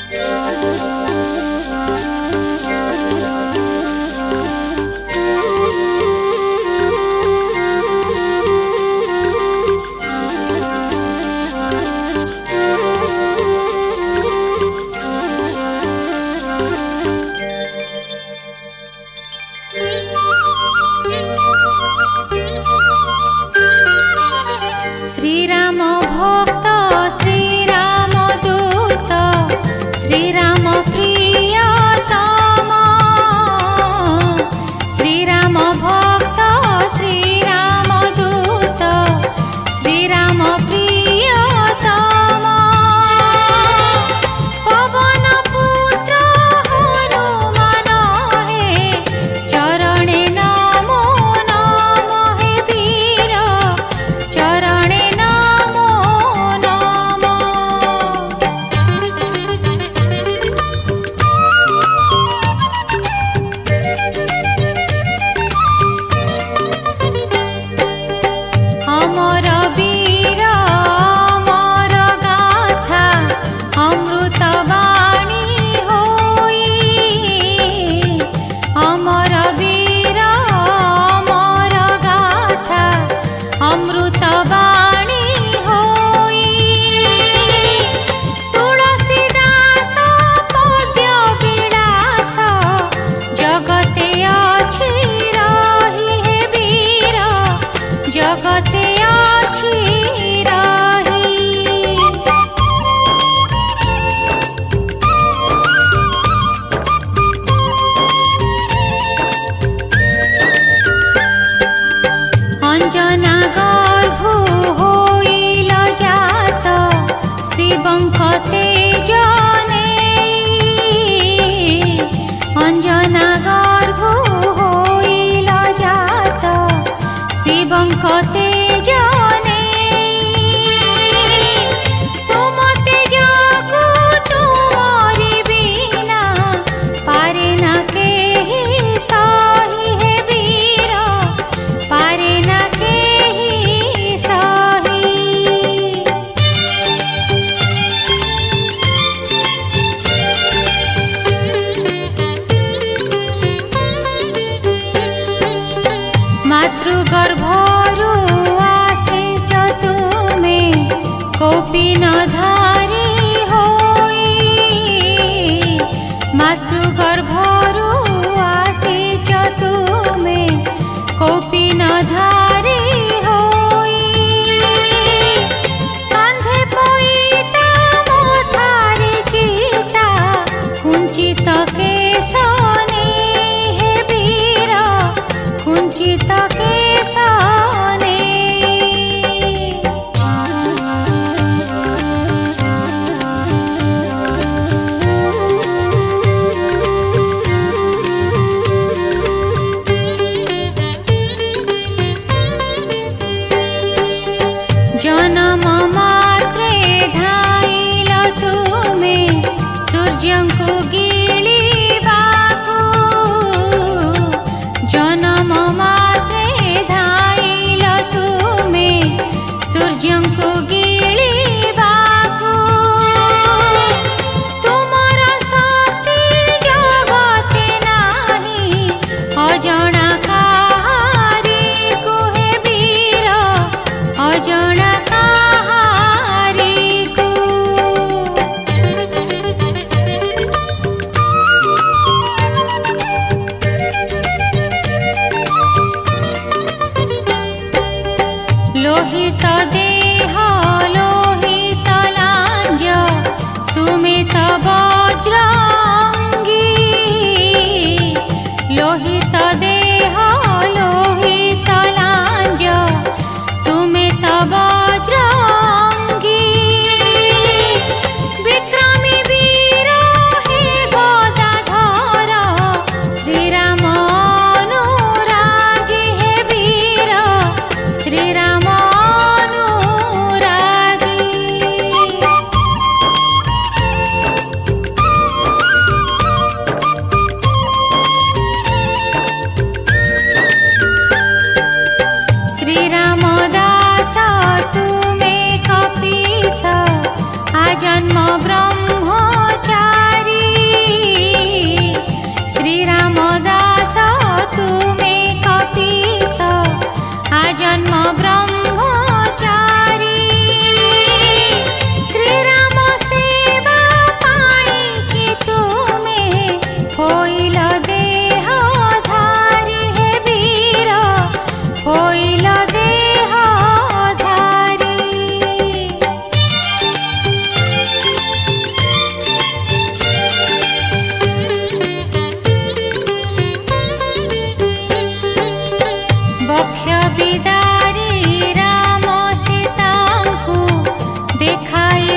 श्रीराम भक्त श्रीराम दूत श्रीराम प्रियतम श्रीराम भक्त श्रीराम दूत श्रीराम प्रियतम पवन पुत्र हनुमान हे चरणे नमो नमः हे वीर चरणे नमो नमः। अमर वीर अमर गाथा अमृत वाणी होई अमर वीर अमर गाथा अमृत वाणी होई तुलसीदास पद्य विलास जगते अछि रही हे वीर जगते अछि रही। अंजना गर्भो होइल जात शिवंक तेज नेई अंजना गर्भो होइल जात शिवंक तेज नेई तुम तेजको तुमरि बिना पारे ना केहि सही हे वीर पारे ना केहि सही। मातृगर्भरु आसेच तुमे कौपीनधारी होई मातृगर्भरु आसेच तुमे कौपीनधारी होई कांधे पईता मथारे चिता कुंचित केशने हे वीर कुंचित केशने।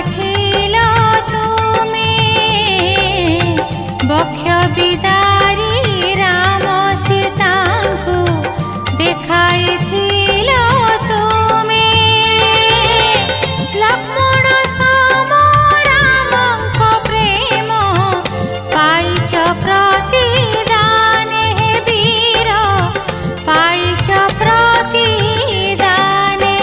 देखाइथिल तुमे बक्ष बिदारी राम सीतांकु देखाइथिल तुमे लक्ष्मण सम रामंक प्रेम पाइच प्रतिदान हे वीर पाइच प्रतिदाने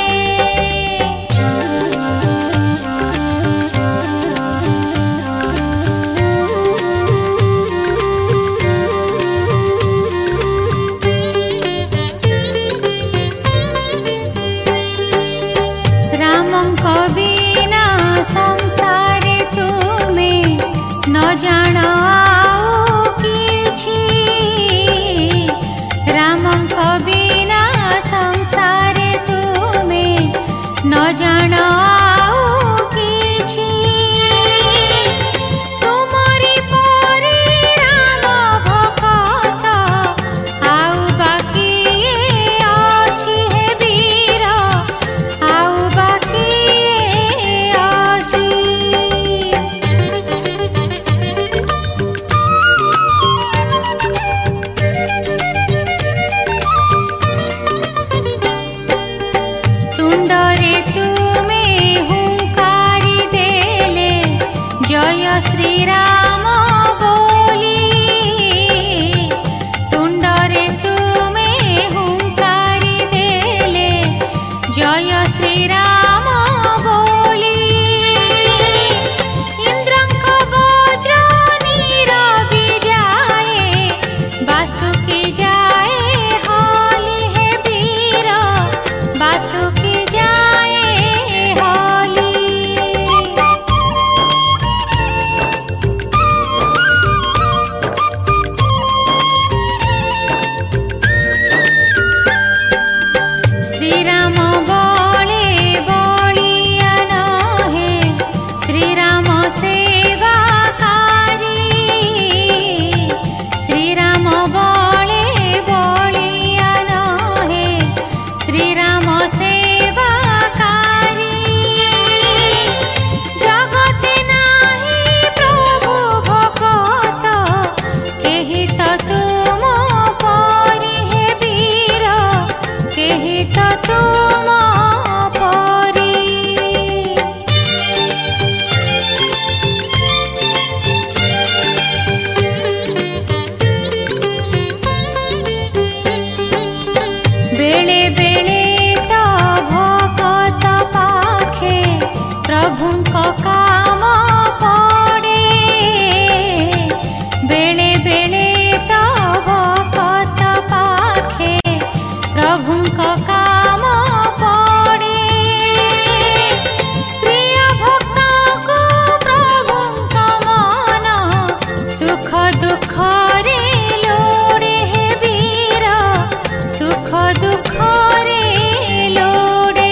रामंक बिना संसारे तुमे न जान आउ किछि रामंक बिना संसारे तुमे न जान आउ किछि तुमरी परि राम भक्त आउ बाकी अछि हे वीर आउ बाकी अछि तुंडरे तुमे हुंकारी देले जय श्री राम बोली तुंडरे तुमे हुंकारी देले जय श्री राम बोली इंद्रंक वज्र नीरवि जाए बासुकी जाए हाली हे वीर बासुकी जाए हाली श्री राम बोले बोलिया नहे श्री राम सेवाकारी श्री राम बोले बोलिया नहे श्री राम सेवाकारी जगते नाही प्रभु भगत केहि त तुम परि हे वीर केहि त तुम परि बेले बेले त भगत पाखे प्रभुंक काम पड़े बेले बेले त भगत पाखे प्रभुंक काम पड़े प्रिय भक्त को प्रभुंक मन सुख दुख रे लोड़े हे वीर सुख दुख रे लोड़े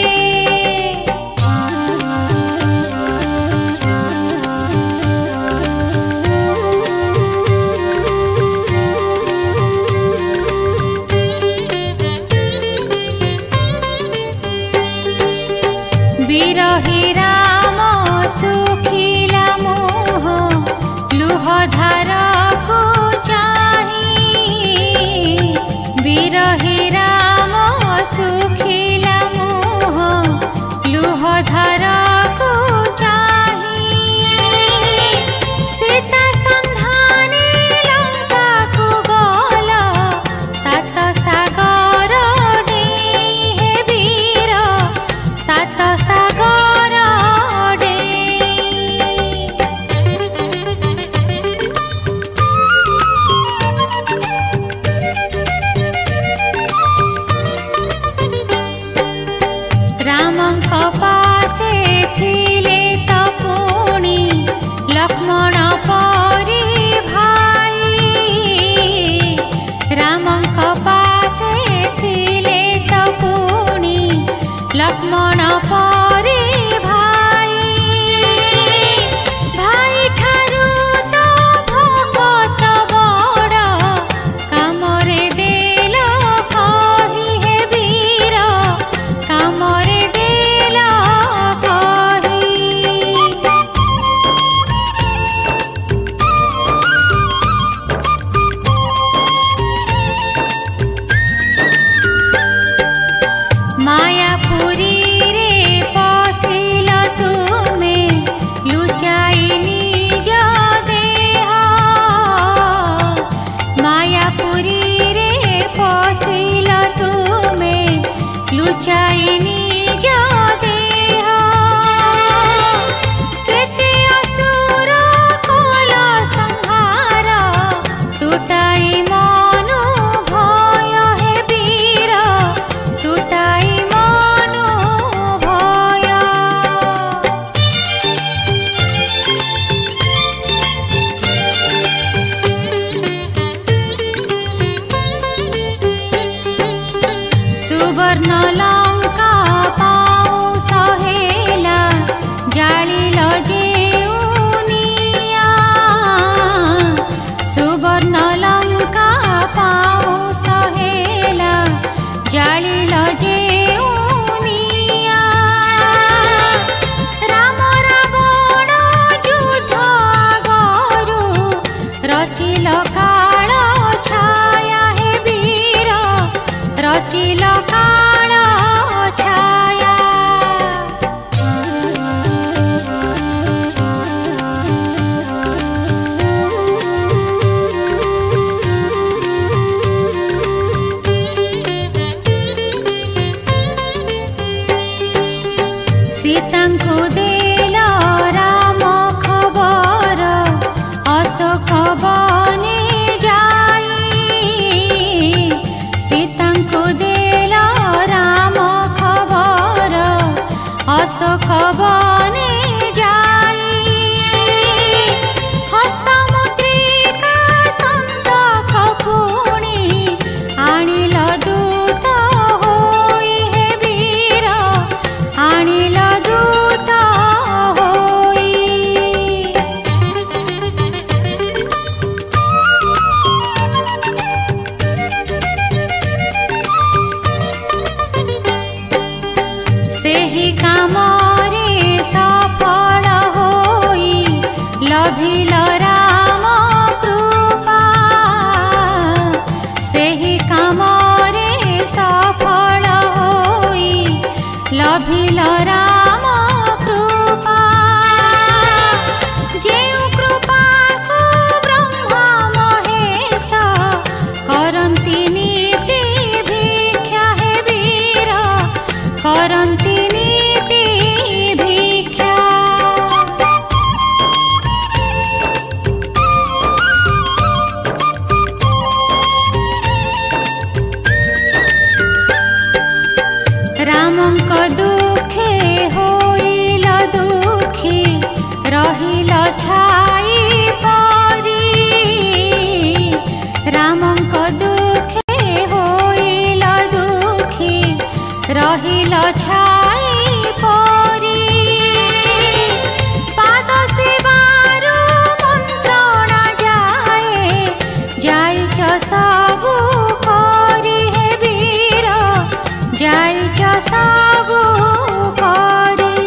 बिरही राम सुखिला मोह लुह धारा को सुवर्ण लंका पाऊ सहेला जालिल जेउनिया सुवर्ण लंका पाऊ सहेला जालिल जेउनिया राम रावण युद्ध आगरु रचिल काल छाया हे वीर रचिल काल छाया सीतांकु देल राम खबर अशोक बने जाई सीतांकु देल राम खबर अशोक बने जाई हस्तमुद्रिका संतक पुणी आनिल दूत होई हे वीर आनिल दूत होई सेहि कामरे सफल होई लभिल राम कृपा सेहि कामरे सफल होई लभिल राम कृपा जेउ कृपा को ब्रह्मा महेश करन्ति नीति भिक्षा हे वीर करन्ति नीति भिक्षा रामंक दुखे होइल दुखी रहिल छाई परी रामंक दुखे होइल दुखी रहिल छाई परी पाद सेवारु मन्त्रणा जाए जाइछ सबु करी हे वीर जाइछ सबु करी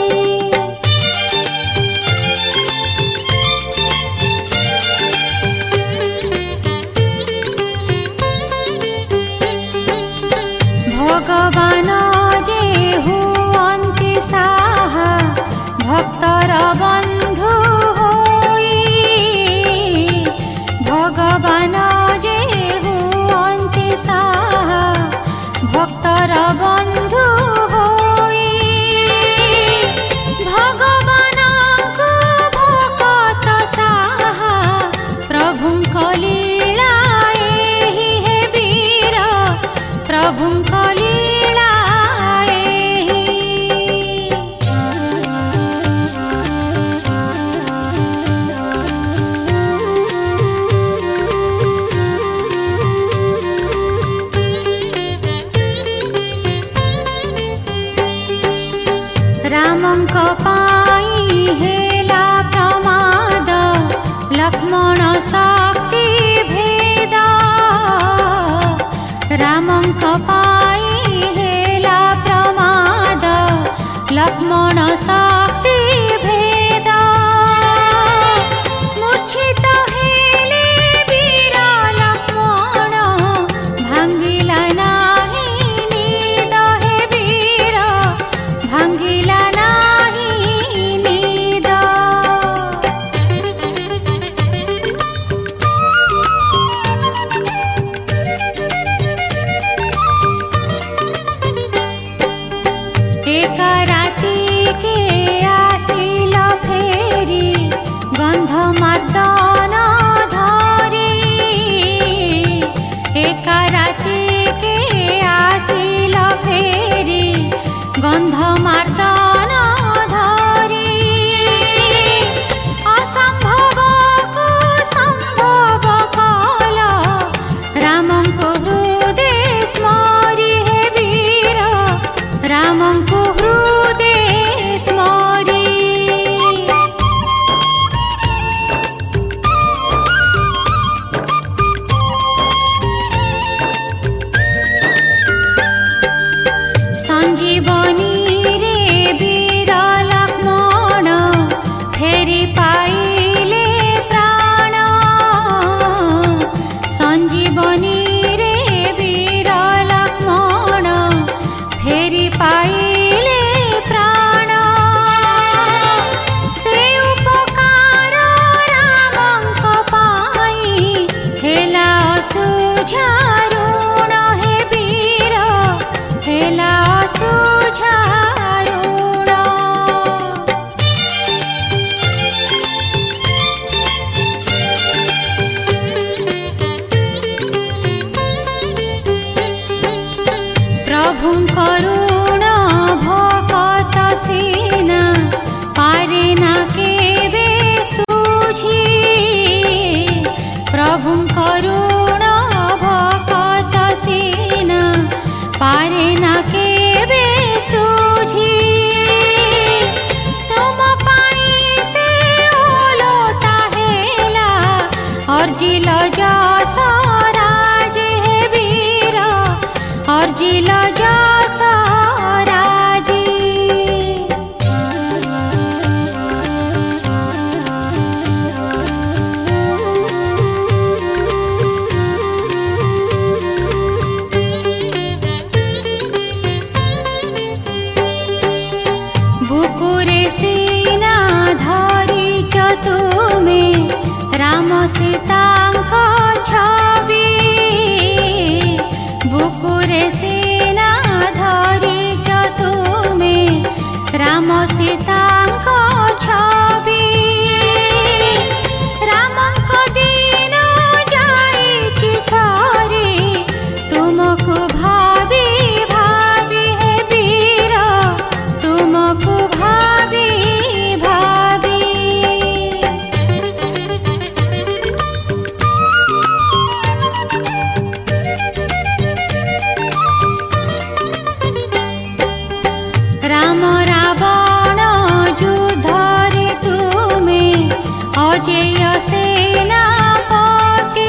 भगवान जे हुअन्ति साहा भक्तर बन्धु होई भगवान जे हुअन्ति साहा भक्तर बन्धु होई भगवानको भक्त साहा प्रभुଙ୍କ लीला एहि हे वीर प्रभुଙ୍କ लीला एहि रामंक पाई हेला प्रमाद लक्ष्मण शक्ति भेद रामंक पाई हेला प्रमाद लक्ष्मण शक्ति भेद मूर्छित हेले वीर लक्ष्मण भांगिला नाही निद हे वीर भांगिला नाही निद एक राती के फेरी पाइले प्राण संजीवनी रे वीर लक्ष्मण फेरी पाइले प्राण से उपकार रामंक पाई हेला सुझा ऋण हे वीर हेला सुझा करुण भक्त सेना पारे ना केबे सुझी प्रभु करुण भक्त सेना पारे ना केबे सुझी तुम पाई से ओलोटा हेला अर्जिल जस राज हे वीर अर्जिल जस राजी बुकुरे सीना धरिच तुमे राम सीतांक छवि बुकुरे सीना धरिच तुमे राम सीतांक छवि रामंक दिन जाइछि सरी तुमको भावी भावी हे वीर तुमको भावी भावी राम रावण युद्धरे तुमे अजेय सेनापति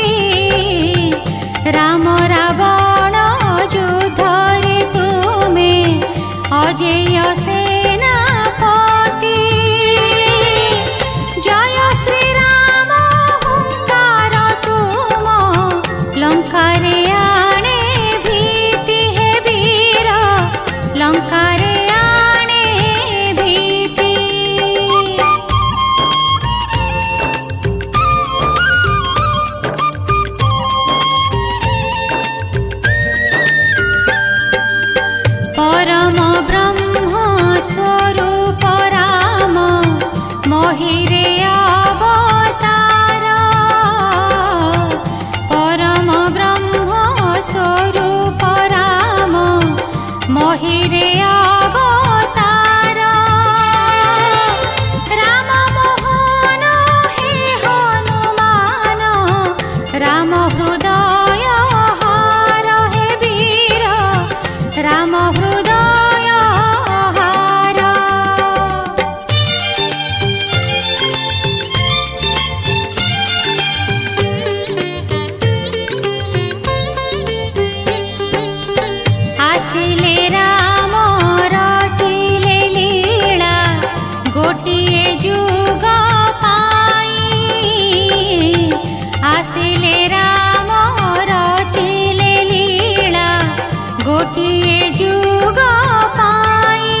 राम रावण युद्धरे तुमे अजेय सेनापति जय श्री राम हुंकार तुम लंका रे आणे भीति हे वीर लंका रे आणे भीति परम ब्रह्म स्वरूप राम महिरे अवतार परम ब्रह्म स्वरूप राम महिरे अवतार राम मोहन हे हनुमान राम हृदय हार हे वीर राम हृदय हार आसिले राम रचिले लीला गोटिए जुग पाई आसिले राम रचिले लीला गोटिए जुग पाई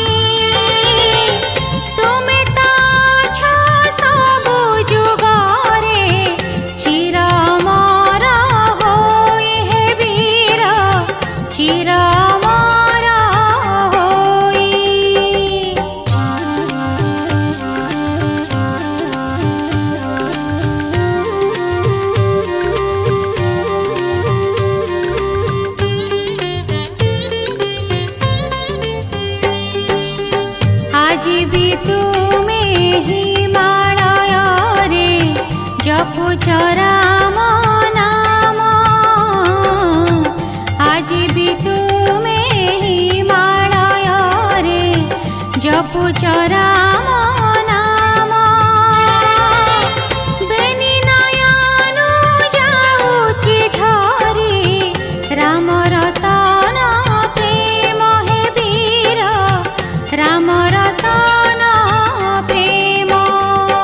तुमे तो छ सबु जुगरे चिर अमर होई हे वीर चिर अमर होई आज भी तुमे हिमालय रे जपुच राम नाम आज भी तुमे हिमालय रे जपुच राम नाम बेनी नयनु जाउछि झरी राम रतन प्रेम हे वीर राम रतन प्रेम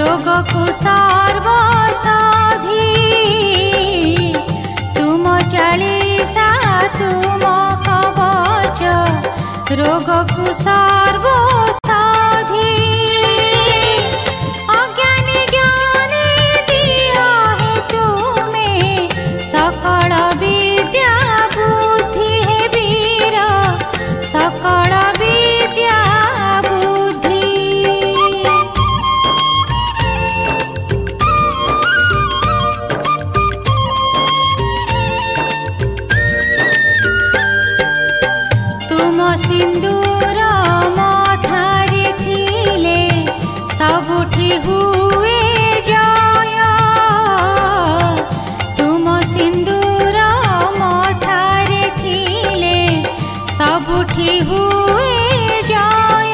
रोगकु सर्वसाधी तुम चालीसा तुम कवच रोगकु सर्वसाधी अज्ञानी जाने दिया है तुमे सकल विद्या बुद्धि है वीर सकल विद्या बुद्धि तुम सिंदूर मथारे थिले सबुठी हुए जय तुम सिंदूर मथारे थिले सबुठी हुए जय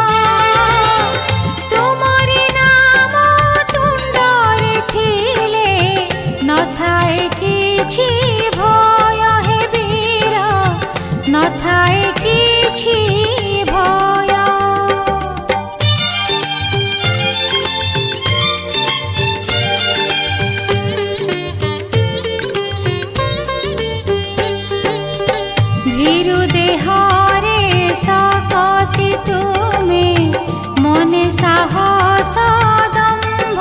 तुमरी नाम तुंडरे थिले न थाए किछि भय हे वीर न थाए किछि भय भीरु देहरे सकति तुमे मने साहस दम्भ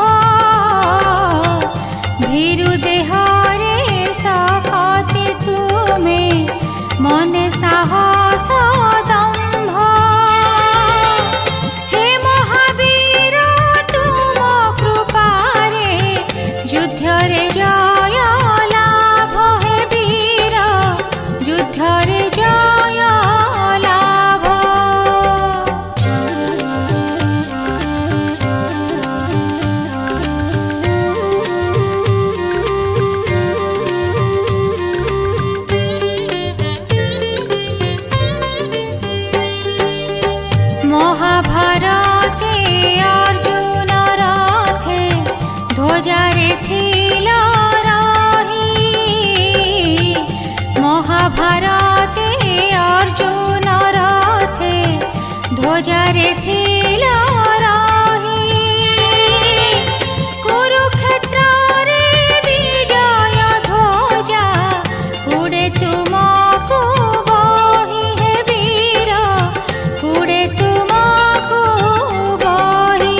भीरु देहरे सकति तुमे मने साहस दम्भ हे महावीर तुम कृपारे युद्धरे जय लाभ हे वीर युद्धरे जय लाभ महाभारते अर्जुन रथे ध्वजारे थिल रही महाभारते अर्जुन रथे ध्वजारे थिल रही कुरुक्षेत्रे विजय ध्वजा उड़े तुमको बही हे वीर उड़े तुमको बही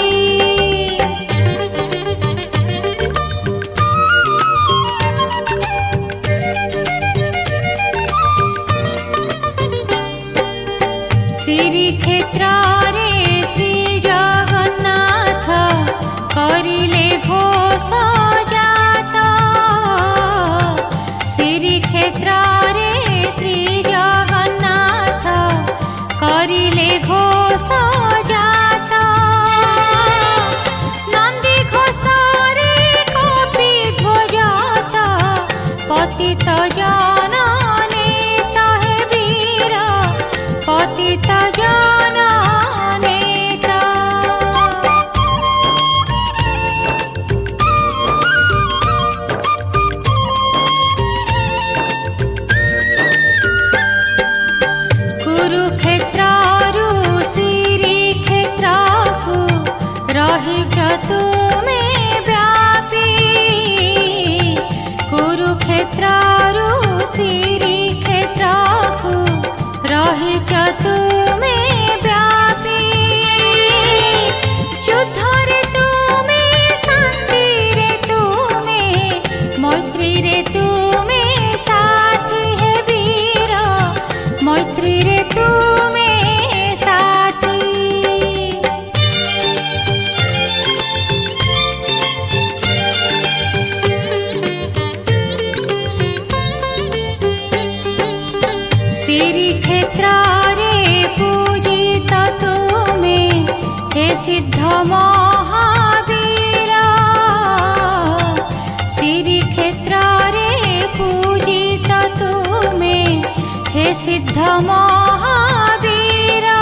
श्रीक्षेत्रे श्री जगन्नाथ करिले घोष जात श्रीक्षेत्रे श्री जगन्नाथ करिले घोष जात नंदी घोषरे कपि ध्वजात पतित जन नेता हे वीर पतित जन नेता कुरुक्षेत्रु श्रीक्षेत्रकु रहिच तुमे व्यापी कुरुक्षेत्रु श्रीक्षेत्रकु रहिच तुमे व्यापी युद्धरे तुमे शान्तिरे तुमे मैत्रीरे तुमे साथी हे वीर मैत्रीरे तुमे साथी श्रीक्षेत्रे पूजित तुमे हे सिद्ध महावीर श्रीक्षेत्रे पूजित तुमे हे सिद्ध महावीर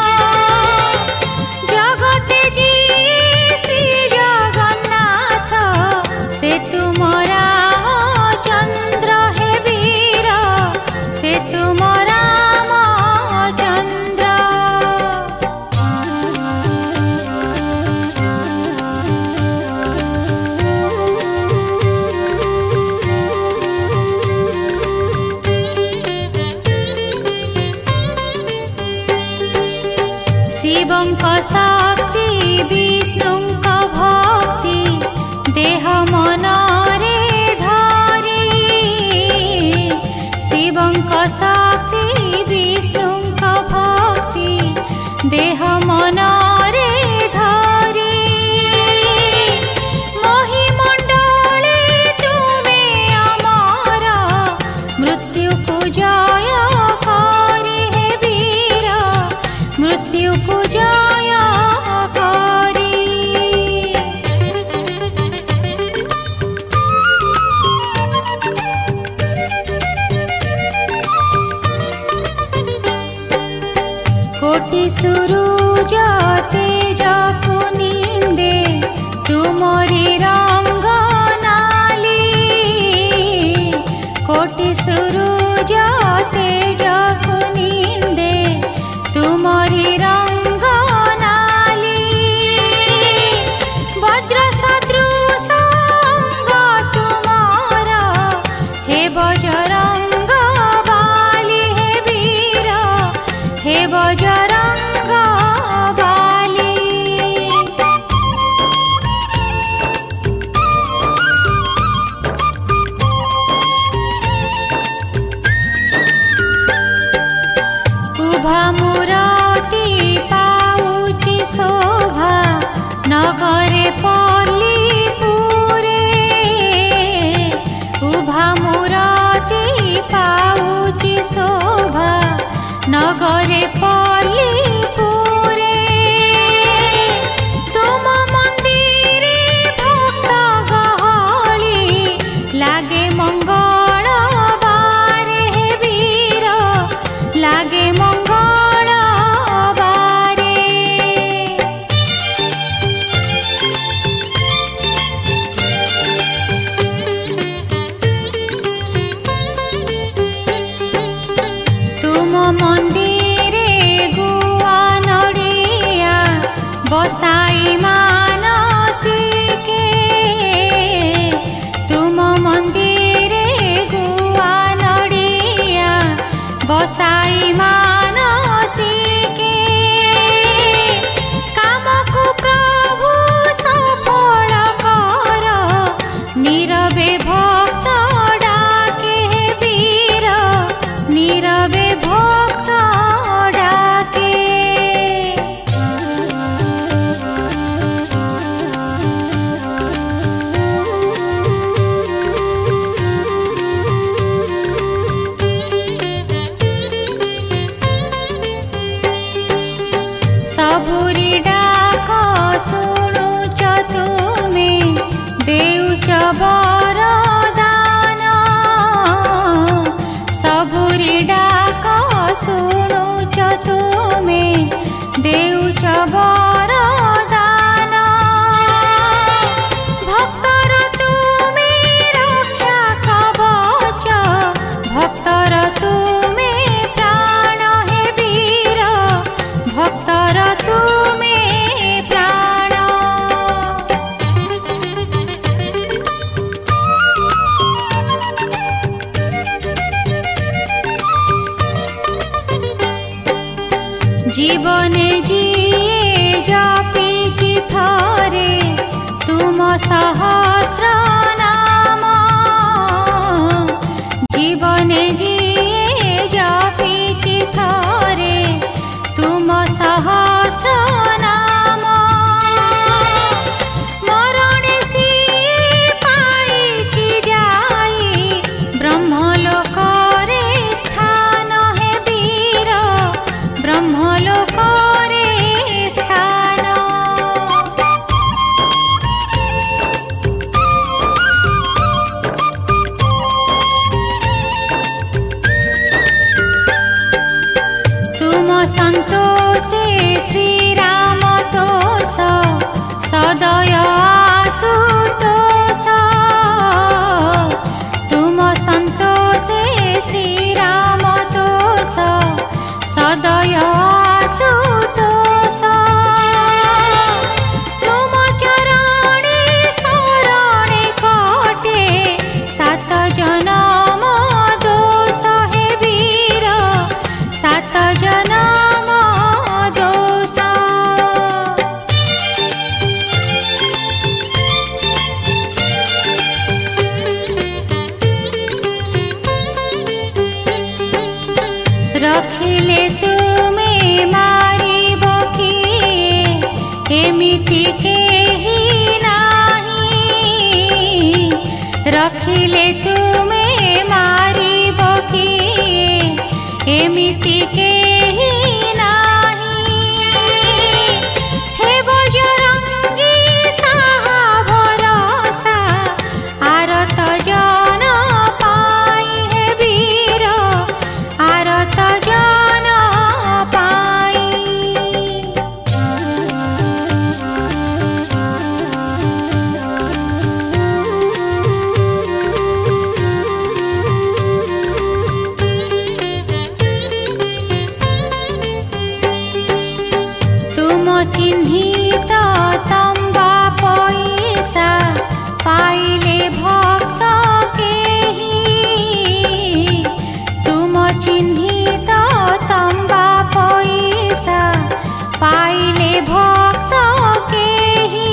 जगते जी श्री जगन्नाथ से तुम रामचंद्र हे वीर से तुम रामचंद्र शिवଙ୍କ शक्ति विष्णुଙ୍କ भक्ति देह मनरे धरि शिवଙ୍କ शक्ति विष्णुଙ୍କ भक्ति देह मनरे धरि महिमण्डले तुमे अमर मृत्युको जय करि हे वीर मृत्युको जय करि कोटि सूरुज तेज कुनिंदे तुमरी रंग नाली कोटि सूरुज तेज कुनिंदे तुमरी रंग नाली वज्र सदृश अंग तुमारा हे बजरंग बाली हे वीर हे बजरंग बाली उभा मूरति पाउची शोभा नगरे पल्लीपुरे उभा मूरति पाउची शोभा नगरे पल्लीपुरे तुम मंदिरे भक्त गहली लागे मंगल बारे हे वीर लागे मंगल बारे तुम मंदिरे गुआ नड़िया बसाई मानसिके तुम मंदिरे गुआ नड़िया बसाई मानसिके कामको प्रभु सफल कर नीरवे भक्त डाके हे वीर नीरवे भक्त डाके सबुरी डाक शुणुच तुमे देउच वरदान सबुरी डाक शुणुच तुमे देउच वरदान भक्तर तुमे रक्षा कवच भक्तर तुमे प्राण हे वीर भक्तर तुमे प्राण जीवने जिए जपिची थरे तुम सहस्र नाम जीवने जिए जपिची थरे तुम सहस्र नाम मरणे सिए पाइची जाई ब्रह्मलोकरे स्थान हे वीर ब्रह्मलोकरे स्थान एमिति केहि नाही रखिले तुमे मारिब किए एमिति केहि नाही हे बजरंगी साहा भरोसा आरत जन पाई हे वीर आरत जन पाई तुम चिन्हित तंबा पैसा पाइले भक्त केहि तुम चिन्हित तंबा पैसा पाइले भक्त केहि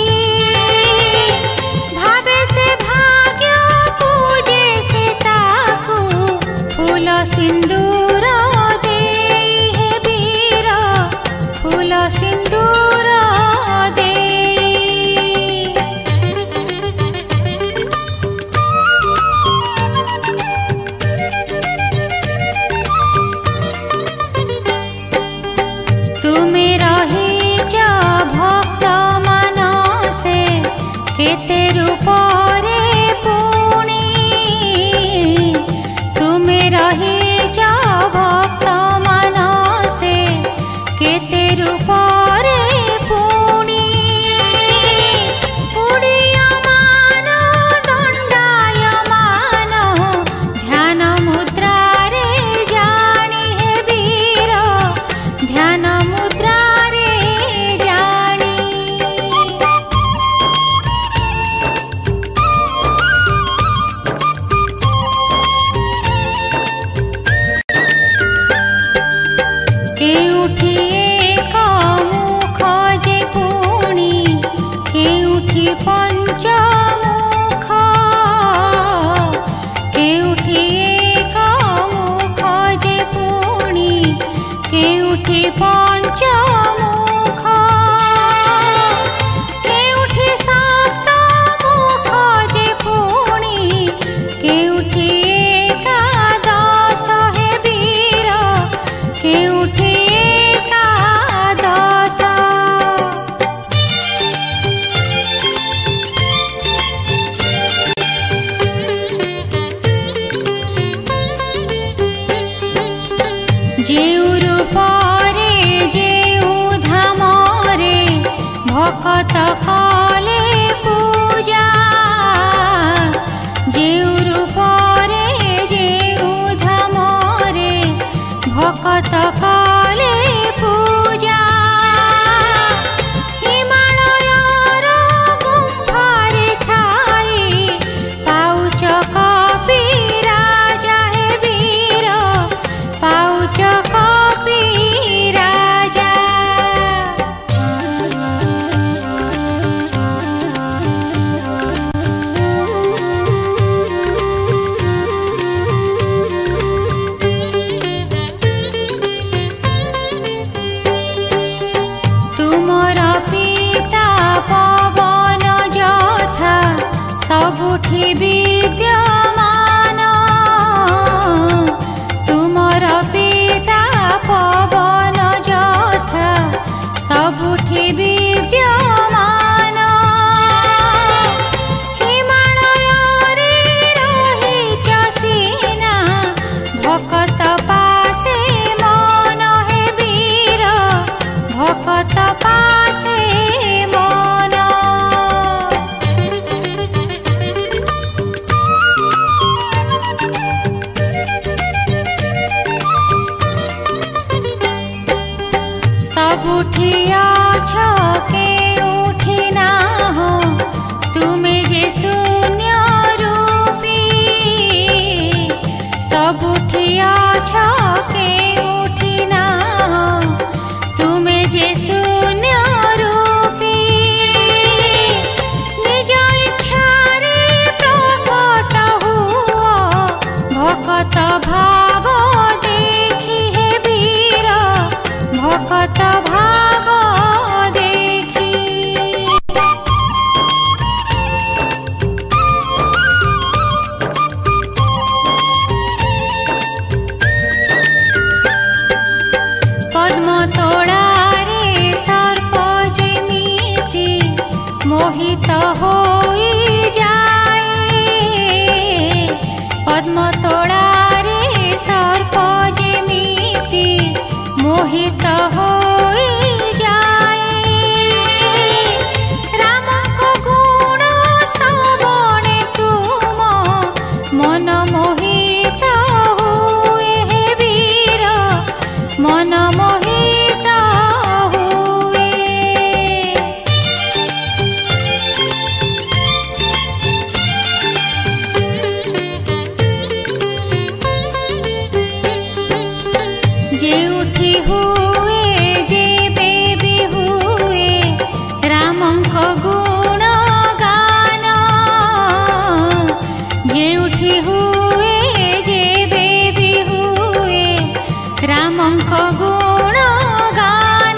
भावे से भाग्य पूजे से ताकू फूल सिंदूर देई हे वीर फूल सिंदूर देई तुमे रहिच भक्त मानसे केते रूपरे पुणी तुमे रहिच भक्त मानसे केते रूपरे पुणी उडीयमान दंडायमान ध्यान मुद्रारे जानी हे वीर ध्यान मुद्रारे जानी केउठी एक मुख जे पुणी केउठी पंचमुख केउठी एक मुख जे पुणी केउठी पंचमुख केउठी सप्त मुख जे पुणी केउठी एकादश हे वीर केउठी एकादश जेउ रूपरे जेउ धामरे भक्त कले पूजा जेउ रूपरे जेउ धामरे भक्त कले पूजा हिमालयर गुम्फारे थाई पाउच कपि राजा हे वीर पाउच कपि राजा पद्मतोळारे सर्प जेमिति मोहित होई जाए रामको गुण श्रवणे तुम मन मोहित हुए हे वीर मन मोहित हुए। जेउठी हुए जेबे भी हुए रामको गुण गान जेउठी हुए जेबे भी हुए रामको गुण गान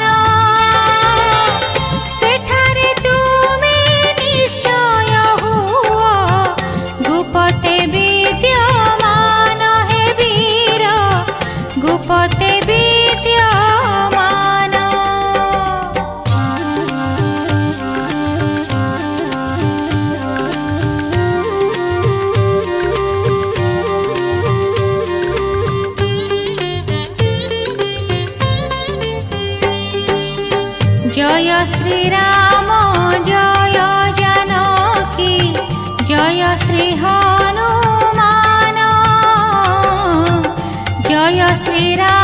सेठारे तुमे निश्चय हुओ गुपते विद्यमान हे वीर गुपते विद्यमान। जय श्री राम जय जानकी जय श्री हनुमान जय श्री राम